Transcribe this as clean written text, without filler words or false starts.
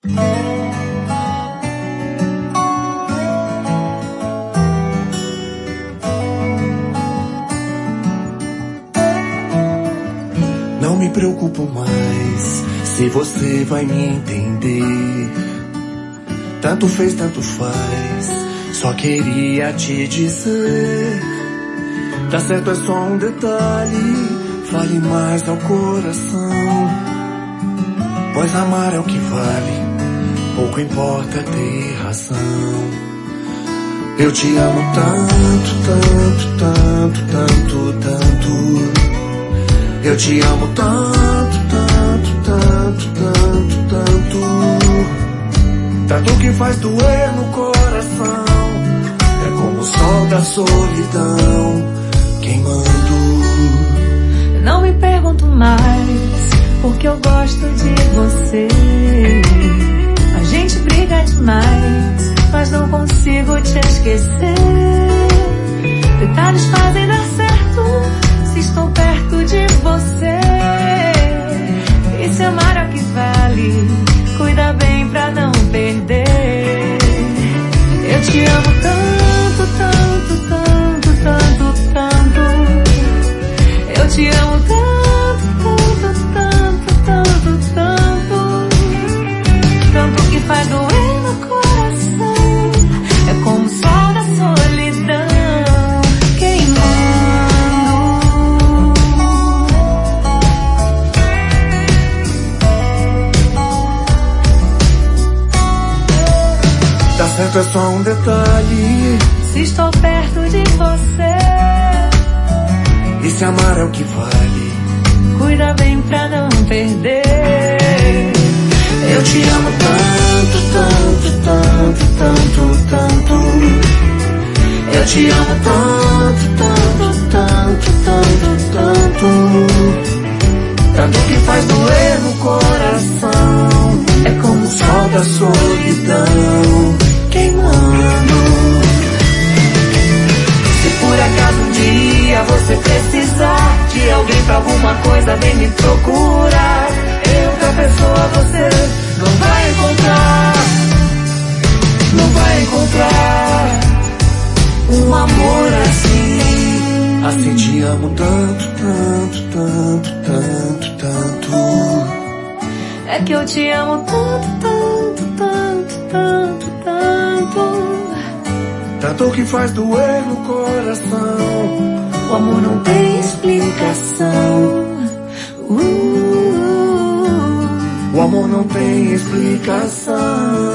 Não me preocupo mais se você vai me entender. Tanto fez, tanto faz, só queria te dizer. Tá certo, é só um detalhe, fale mais ao coração. Pois amar é o que vale, pouco importa ter razão. Eu te amo tanto, tanto, tanto, tanto, tanto. Eu te amo tanto, tanto, tanto, tanto, tanto. Tanto que faz doer no coração. É como o sol da solidão queimando. Não me pergunto mais, porque eu gosto de você. A gente briga demais, mas não consigo te esquecer. Detalhes fazem dar certo se estou perto de você. E se amar é o que vale, cuida bem pra não perder. Eu te amo tanto, tanto, tanto, tanto, tanto. Eu te amo tanto, tanto, tanto, tanto, tanto. Tanto que faz doer no coração. É como o sol da solidão Tá certo, é só um detalhe, se estou perto de você. E se amar é o que vale, cuida bem pra não perder. Eu te amo tanto, tanto, tanto, tanto, tanto. Eu te amo tanto, tanto, tanto, tanto, tanto. Tanto que faz doer no coração. É como o sol da solidão queimando. Se por acaso um dia você precisar de alguém pra alguma coisa, vem me procurar. Outra pessoa você não vai encontrar. Não vai encontrar um amor assim. Assim te amo tanto, tanto, tanto, tanto, tanto. É que eu te amo tanto, tanto, tanto, tanto, tanto. Tanto que faz doer no coração. O amor não tem explicação. O amor não tem explicação.